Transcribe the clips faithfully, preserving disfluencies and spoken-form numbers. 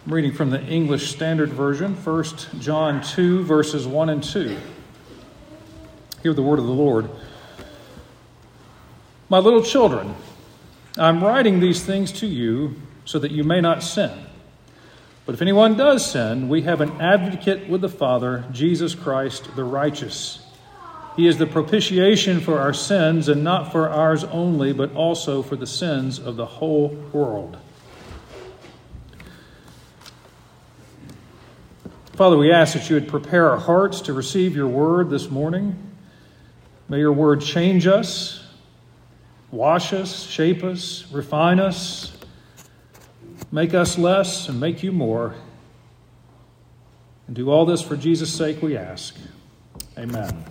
I'm reading from the English Standard Version, First John two, verses one and two. Hear the word of the Lord. My little children, I'm writing these things to you so that you may not sin. But if anyone does sin, we have an advocate with the Father, Jesus Christ the righteous. He is the propitiation for our sins, and not for ours only, but also for the sins of the whole world. Father, we ask that you would prepare our hearts to receive your word this morning. May your word change us, wash us, shape us, refine us, make us less and make you more. And do all this for Jesus' sake, we ask. Amen.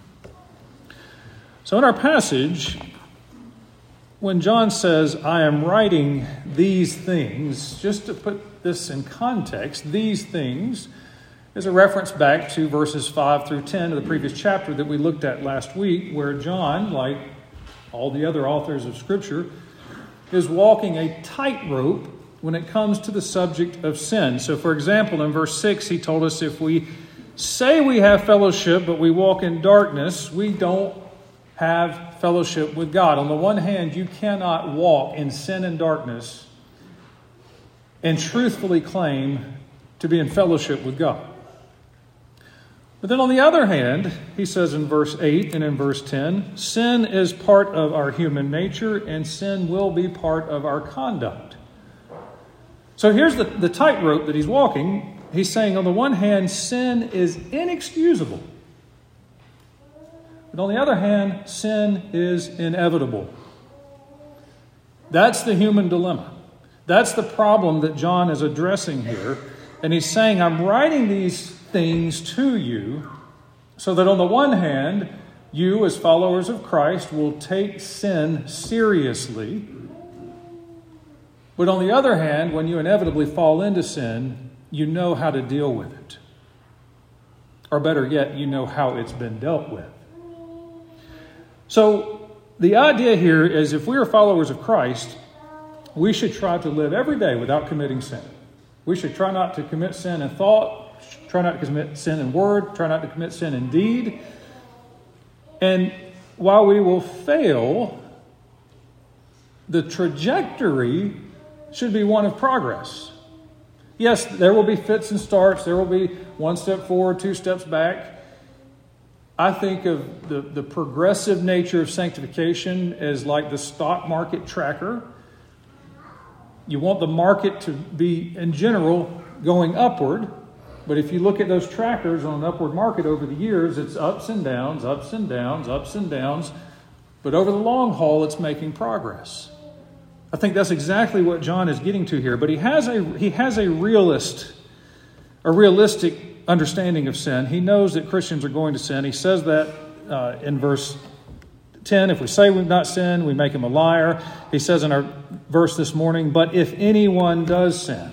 So in our passage, when John says, I am writing these things, just to put this in context, these things is a reference back to verses five through ten of the previous chapter that we looked at last week, where John, like all the other authors of Scripture, is walking a tightrope when it comes to the subject of sin. So, for example, in verse six, he told us if we say we have fellowship, but we walk in darkness, we don't have fellowship with God. On the one hand, you cannot walk in sin and darkness and truthfully claim to be in fellowship with God. But then on the other hand, he says in verse eight and in verse ten, sin is part of our human nature and sin will be part of our conduct. So here's the, the tightrope that he's walking. He's saying on the one hand, sin is inexcusable. But on the other hand, sin is inevitable. That's the human dilemma. That's the problem that John is addressing here. And he's saying, I'm writing these things to you so that on the one hand, you as followers of Christ will take sin seriously. But on the other hand, when you inevitably fall into sin, you know how to deal with it. Or better yet, you know how it's been dealt with. So the idea here is if we are followers of Christ, we should try to live every day without committing sin. We should try not to commit sin in thought, try not to commit sin in word, try not to commit sin in deed. And while we will fail, the trajectory should be one of progress. Yes, there will be fits and starts. There will be one step forward, two steps back. I think of the, the progressive nature of sanctification as like the stock market tracker. You want the market to be, in general, going upward. But if you look at those trackers on an upward market over the years, it's ups and downs, ups and downs, ups and downs. But over the long haul, it's making progress. I think that's exactly what John is getting to here. But he has a he has a realist, a realistic understanding of sin. He knows that Christians are going to sin. He says that uh, in verse ten, if we say we've not sinned, we make him a liar. He says in our verse this morning, but if anyone does sin,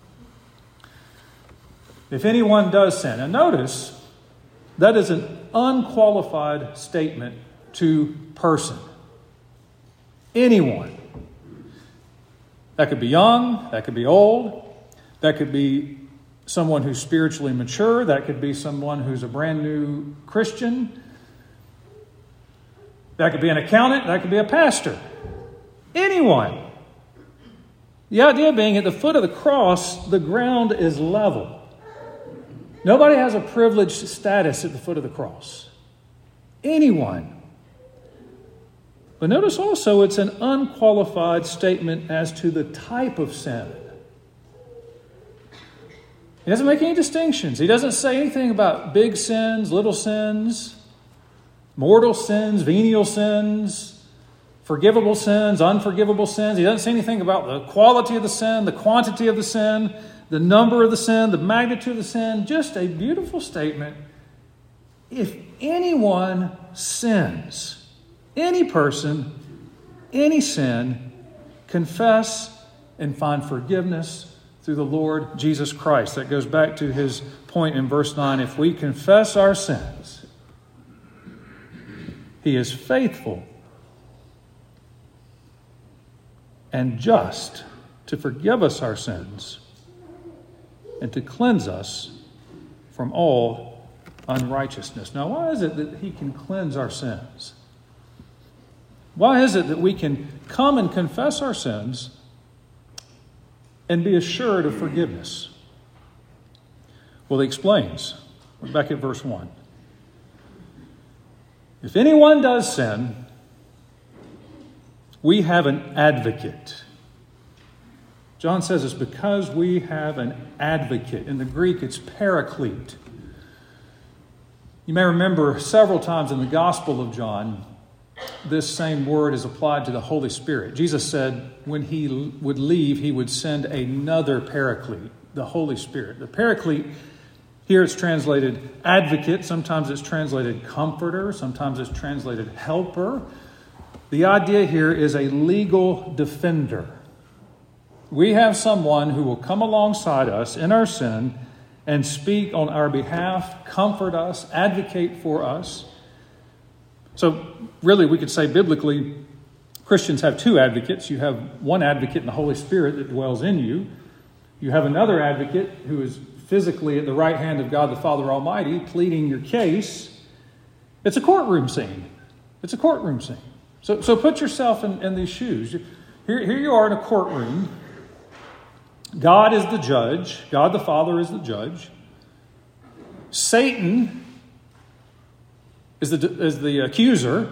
if anyone does sin, and notice that is an unqualified statement to person. Anyone. That could be young, that could be old, that could be someone who's spiritually mature, that could be someone who's a brand new Christian, that could be an accountant, that could be a pastor. Anyone. The idea being at the foot of the cross, the ground is level. Nobody has a privileged status at the foot of the cross. Anyone. But notice also it's an unqualified statement as to the type of sin. He doesn't make any distinctions. He doesn't say anything about big sins, little sins, mortal sins, venial sins, forgivable sins, unforgivable sins. He doesn't say anything about the quality of the sin, the quantity of the sin, the number of the sin, the magnitude of the sin. Just a beautiful statement. If anyone sins, any person, any sin, confess and find forgiveness through the Lord Jesus Christ. That goes back to his point in verse nine. If we confess our sins, he is faithful and just to forgive us our sins and to cleanse us from all unrighteousness. Now, why is it that he can cleanse our sins? Why is it that we can come and confess our sins and be assured of forgiveness? Well, he explains. We're back at verse one. If anyone does sin, we have an advocate. John says it's because we have an advocate. In the Greek, it's paraclete. You may remember several times in the Gospel of John, this same word is applied to the Holy Spirit. Jesus said when he would leave, he would send another paraclete, the Holy Spirit. The paraclete, here it's translated advocate. Sometimes it's translated comforter. Sometimes it's translated helper. The idea here is a legal defender. We have someone who will come alongside us in our sin and speak on our behalf, comfort us, advocate for us. So really, we could say biblically, Christians have two advocates. You have one advocate in the Holy Spirit that dwells in you. You have another advocate who is physically at the right hand of God the Father Almighty, pleading your case. It's a courtroom scene. It's a courtroom scene. So, so put yourself in, in these shoes. Here, here you are in a courtroom. God is the judge. God the Father is the judge. Satan is the, is the accuser.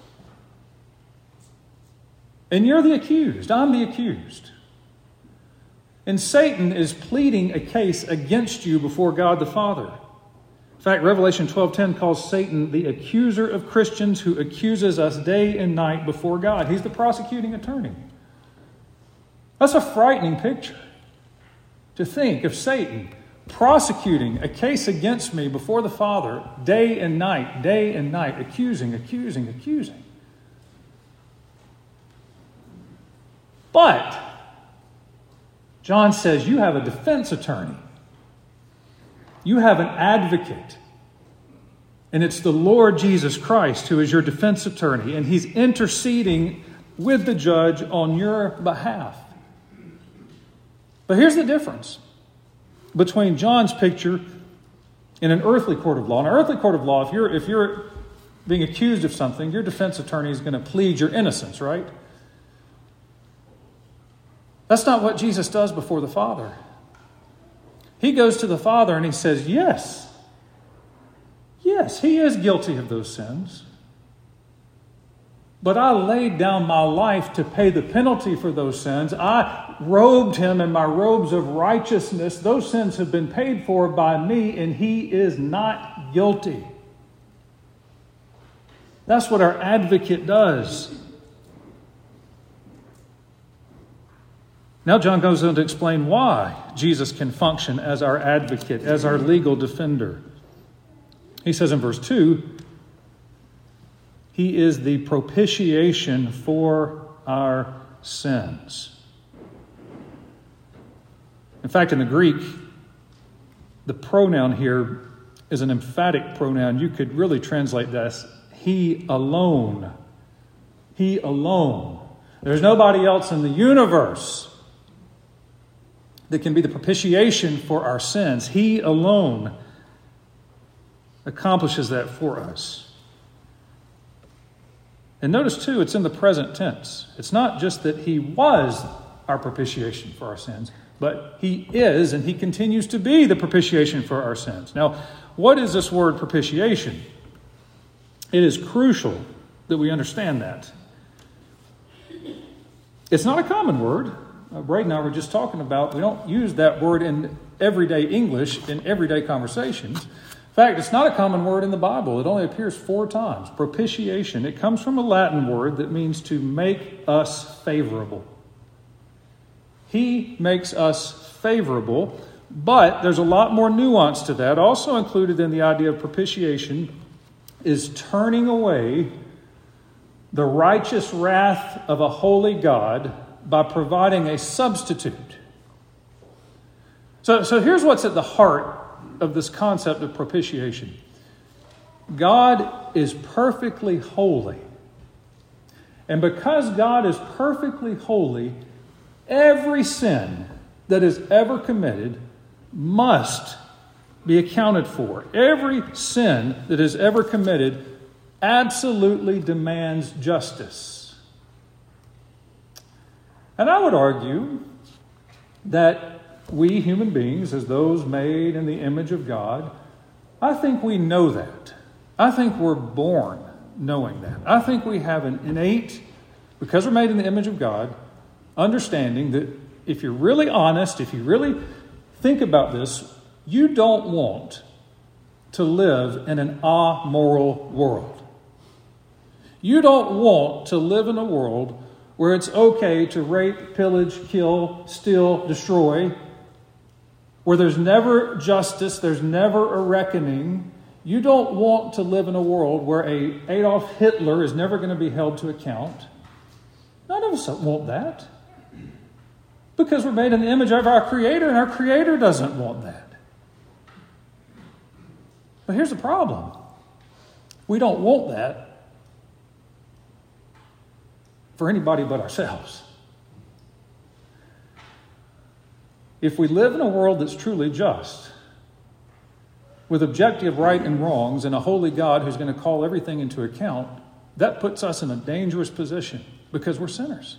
And you're the accused. I'm the accused. And Satan is pleading a case against you before God the Father. In fact, Revelation twelve ten calls Satan the accuser of Christians who accuses us day and night before God. He's the prosecuting attorney. That's a frightening picture. To think of Satan prosecuting a case against me before the Father day and night, day and night, accusing, accusing, accusing. But John says you have a defense attorney. You have an advocate. And it's the Lord Jesus Christ who is your defense attorney. And he's interceding with the judge on your behalf. But here's the difference between John's picture and an earthly court of law. In an earthly court of law, if you're, if you're being accused of something, your defense attorney is going to plead your innocence, right? That's not what Jesus does before the Father. He goes to the Father and he says, yes, yes, he is guilty of those sins. But I laid down my life to pay the penalty for those sins. I robed him in my robes of righteousness. Those sins have been paid for by me, and he is not guilty. That's what our advocate does. Now John goes on to explain why Jesus can function as our advocate, as our legal defender. He says in verse two, he is the propitiation for our sins. In fact, in the Greek, the pronoun here is an emphatic pronoun. You could really translate this, he alone. He alone. There's nobody else in the universe that can be the propitiation for our sins. He alone accomplishes that for us. And notice, too, it's in the present tense. It's not just that he was our propitiation for our sins, but he is and he continues to be the propitiation for our sins. Now, what is this word propitiation? It is crucial that we understand that. It's not a common word. Uh, Braden and I were just talking about, we don't use that word in everyday English, in everyday conversations. In fact, it's not a common word in the Bible. It only appears four times. Propitiation. It comes from a Latin word that means to make us favorable. He makes us favorable, but there's a lot more nuance to that. Also included in the idea of propitiation is turning away the righteous wrath of a holy God by providing a substitute. So, so here's what's at the heart of this concept of propitiation. God is perfectly holy. And because God is perfectly holy, every sin that is ever committed must be accounted for. Every sin that is ever committed absolutely demands justice. And I would argue that we human beings, as those made in the image of God, I think we know that. I think we're born knowing that. I think we have an innate, because we're made in the image of God, understanding that if you're really honest, if you really think about this, you don't want to live in an amoral world. You don't want to live in a world where it's okay to rape, pillage, kill, steal, destroy, where there's never justice, there's never a reckoning. You don't want to live in a world where a Adolf Hitler is never going to be held to account. None of us want that. Because we're made in the image of our Creator, and our Creator doesn't want that. But here's the problem. We don't want that for anybody but ourselves. If we live in a world that's truly just, with objective right and wrongs, and a holy God who's going to call everything into account, that puts us in a dangerous position because we're sinners.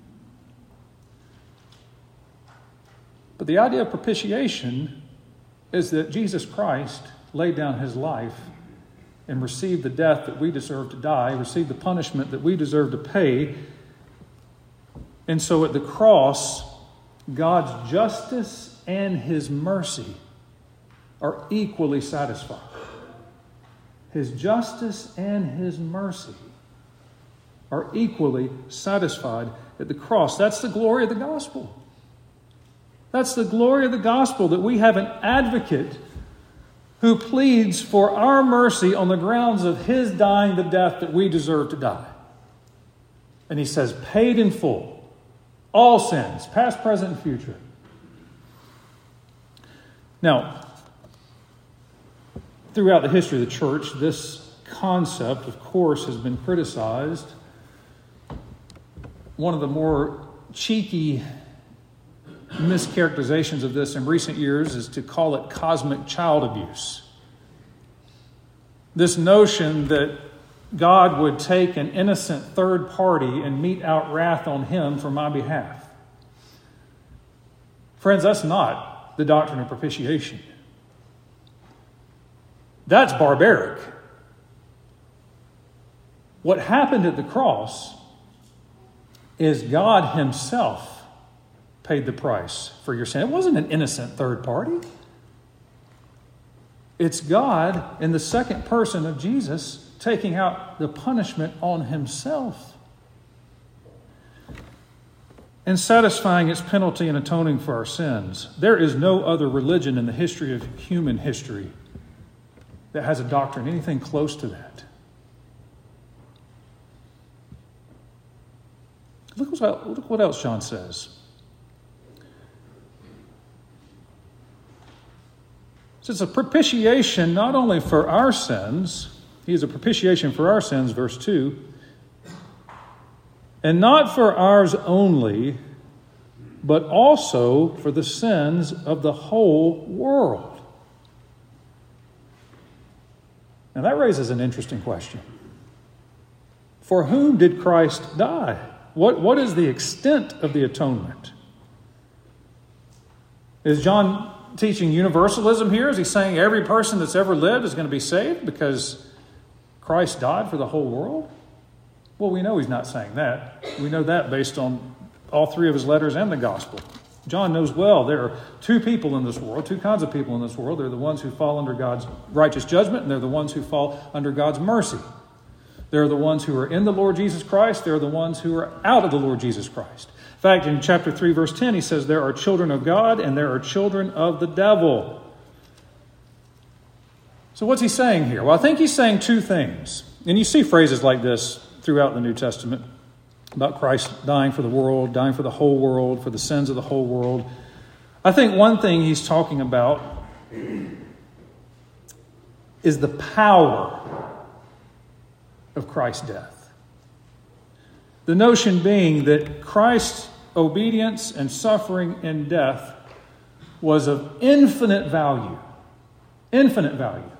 But the idea of propitiation is that Jesus Christ laid down his life and received the death that we deserve to die, received the punishment that we deserve to pay. And so at the cross, God's justice and his mercy are equally satisfied. His justice and his mercy are equally satisfied at the cross. That's the glory of the gospel. That's the glory of the gospel, that we have an advocate who pleads for our mercy on the grounds of his dying the death that we deserve to die. And he says, paid in full, all sins, past, present, and future. Now, throughout the history of the church, this concept, of course, has been criticized. One of the more cheeky mischaracterizations of this in recent years is to call it cosmic child abuse. This notion that God would take an innocent third party and mete out wrath on him for my behalf. Friends, that's not the doctrine of propitiation. That's barbaric. What happened at the cross is God himself paid the price for your sin. It wasn't an innocent third party. It's God in the second person of Jesus taking out the punishment on himself and satisfying its penalty and atoning for our sins. There is no other religion in the history of human history that has a doctrine anything close to that. Look what, look what else John says. So it's a propitiation not only for our sins, he is a propitiation for our sins, verse two, and not for ours only, but also for the sins of the whole world. Now that raises an interesting question. For whom did Christ die? What, what is the extent of the atonement? Is John teaching universalism here? Is he saying every person that's ever lived is going to be saved because Christ died for the whole world? Well, we know he's not saying that. We know that based on all three of his letters and the gospel. John knows well there are two people in this world, two kinds of people in this world. They're the ones who fall under God's righteous judgment, and they're the ones who fall under God's mercy. They're the ones who are in the Lord Jesus Christ. They're the ones who are out of the Lord Jesus Christ. In fact, in chapter three, verse ten, he says, there are children of God and there are children of the devil. So what's he saying here? Well, I think he's saying two things. And you see phrases like this throughout the New Testament about Christ dying for the world, dying for the whole world, for the sins of the whole world. I think one thing he's talking about is the power of Christ's death. The notion being that Christ's obedience and suffering and death was of infinite value. Infinite value.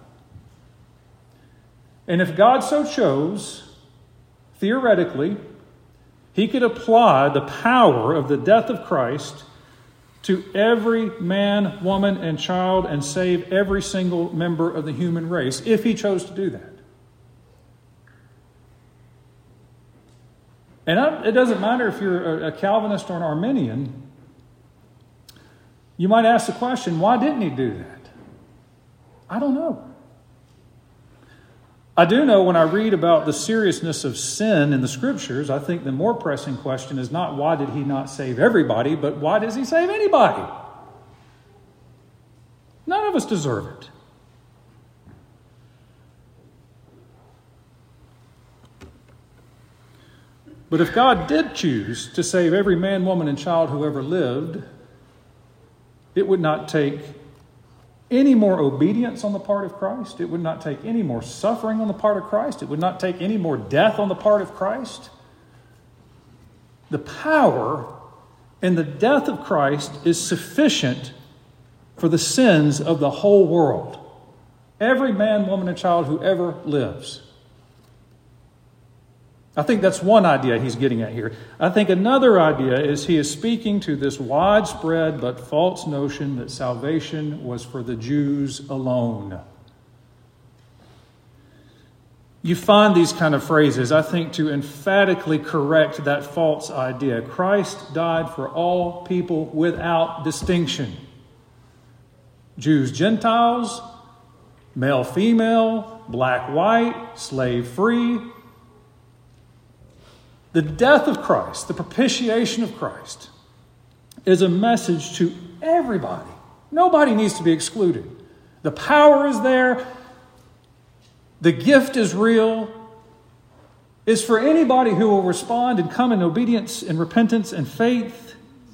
And if God so chose, theoretically, he could apply the power of the death of Christ to every man, woman, and child and save every single member of the human race, if he chose to do that. And I, it doesn't matter if you're a, a Calvinist or an Arminian. You might ask the question, why didn't he do that? I don't know. I do know when I read about the seriousness of sin in the Scriptures, I think the more pressing question is not why did he not save everybody, but why does he save anybody? None of us deserve it. But if God did choose to save every man, woman, and child who ever lived, it would not take any more obedience on the part of Christ. It would not take any more suffering on the part of Christ. It would not take any more death on the part of Christ. The power in the death of Christ is sufficient for the sins of the whole world. Every man, woman, and child who ever lives. I think that's one idea he's getting at here. I think another idea is he is speaking to this widespread but false notion that salvation was for the Jews alone. You find these kind of phrases, I think, to emphatically correct that false idea. Christ died for all people without distinction. Jews, Gentiles, male, female, black, white, slave, free. The death of Christ, the propitiation of Christ, is a message to everybody. Nobody needs to be excluded. The power is there. The gift is real. It's for anybody who will respond and come in obedience and repentance and faith.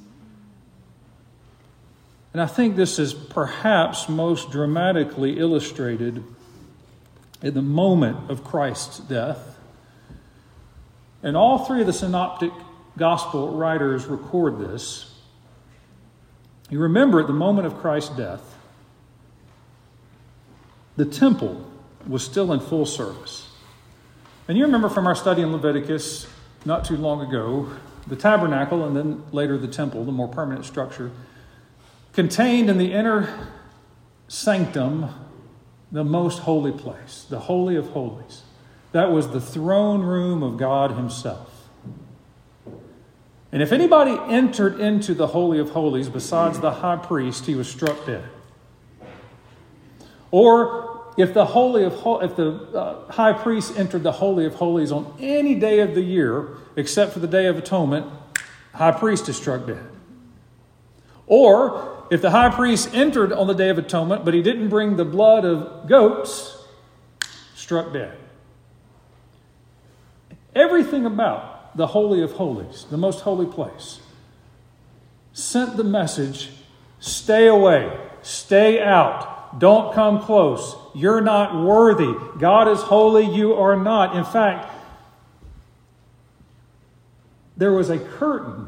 And I think this is perhaps most dramatically illustrated in the moment of Christ's death. And all three of the synoptic gospel writers record this. You remember at the moment of Christ's death, the temple was still in full service. And you remember from our study in Leviticus not too long ago, the tabernacle and then later the temple, the more permanent structure, contained in the inner sanctum the most holy place, the Holy of Holies. That was the throne room of God himself. And if anybody entered into the Holy of Holies besides the high priest, he was struck dead. Or if the Holy of if the uh, high priest entered the Holy of Holies on any day of the year, except for the Day of Atonement, high priest is struck dead. Or if the high priest entered on the Day of Atonement, but he didn't bring the blood of goats, struck dead. Everything about the Holy of Holies, the most holy place, sent the message, stay away, stay out, don't come close, you're not worthy, God is holy, you are not. In fact, there was a curtain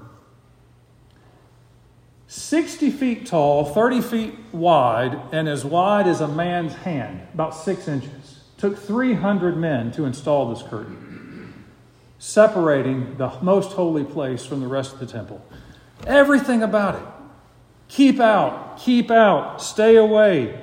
sixty feet tall, thirty feet wide, and as wide as a man's hand, about six inches. It took three hundred men to install this curtain, separating the most holy place from the rest of the temple. Everything about it. Keep out, keep out, stay away.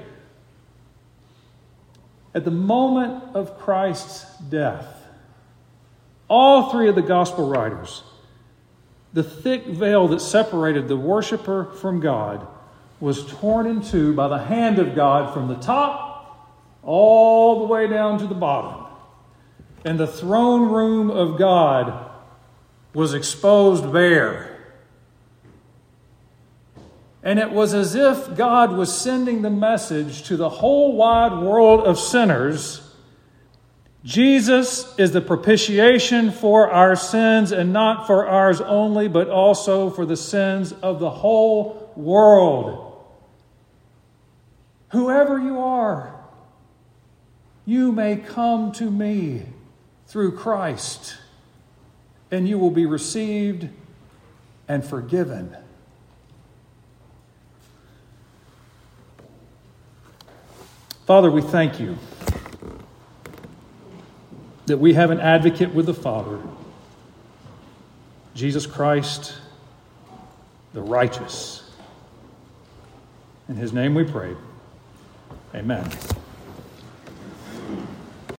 At the moment of Christ's death, all three of the gospel writers, the thick veil that separated the worshiper from God was torn in two by the hand of God from the top all the way down to the bottom. And the throne room of God was exposed bare. And it was as if God was sending the message to the whole wide world of sinners. Jesus is the propitiation for our sins, and not for ours only, but also for the sins of the whole world. Whoever you are, you may come to me through Christ, and you will be received and forgiven. Father, we thank you that we have an advocate with the Father, Jesus Christ, the righteous. In his name we pray. Amen.